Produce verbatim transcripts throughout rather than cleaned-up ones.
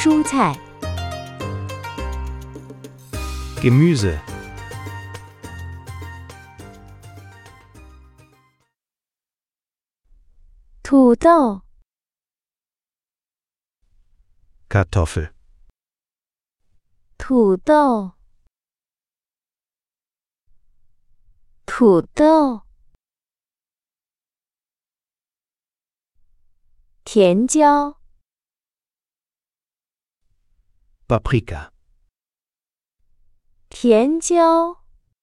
蔬菜。 Gemüse. 土豆、 Kartoffel. 土豆、土豆。甜椒、 Paprika. 甜椒、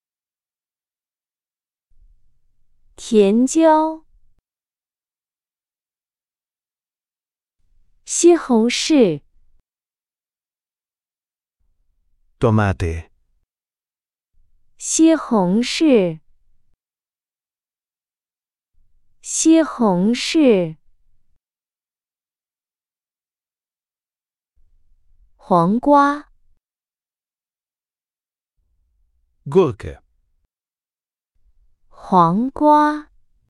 甜椒。西红柿、 Tomate. 西红柿、西红柿。黄瓜、 Gurke. 黄瓜、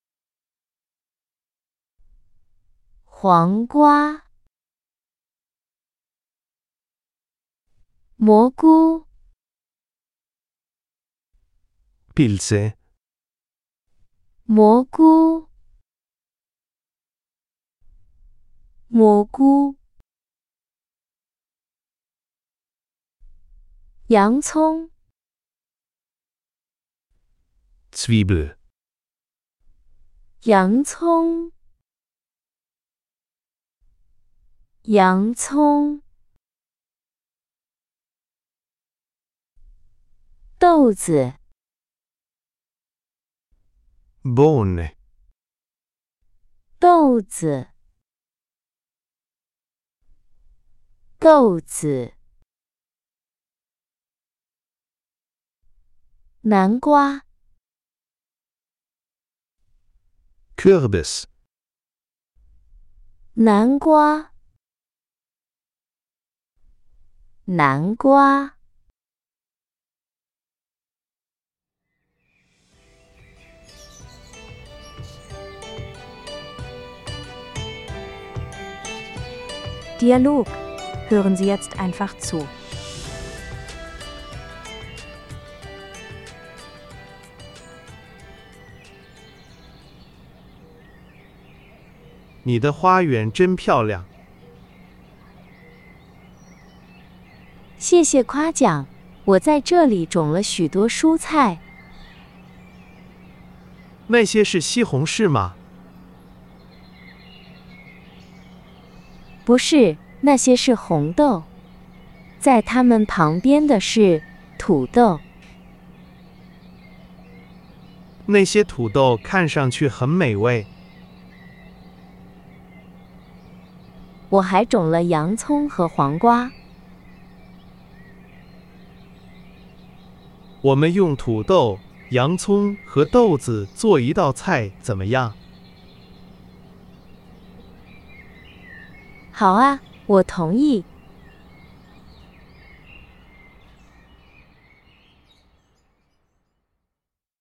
黄瓜。蘑菇、 Pilze. 蘑菇、蘑菇。洋葱、 Zwiebel. 洋葱、洋葱。豆子、 Bohne. 豆子、豆子。南瓜、 Kürbis. 南瓜、南瓜。 Dialog. Hören Sie jetzt einfach zu. 你的花园真漂亮。 谢谢夸奖，我在这里种了许多蔬菜。 那些是西红柿吗？ 不是，那些是红豆。在它们旁边的是土豆。 那些土豆看上去很美味。 我还种了洋葱和黄瓜。 我们用土豆、洋葱和豆子做一道菜，怎么样？ 好啊，我同意。